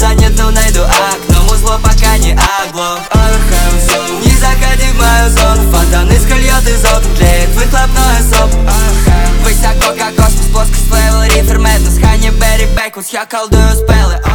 занят, но найду окно. Музло пока не оглох. Не заходи в мою зону. Фонтаны скольет из окон, тлеет выхлопной соп. Высоко как космос, плоскость левел, рифер, мэднес, Ханни, Берри, Бэквудс. Я колдую спеллы.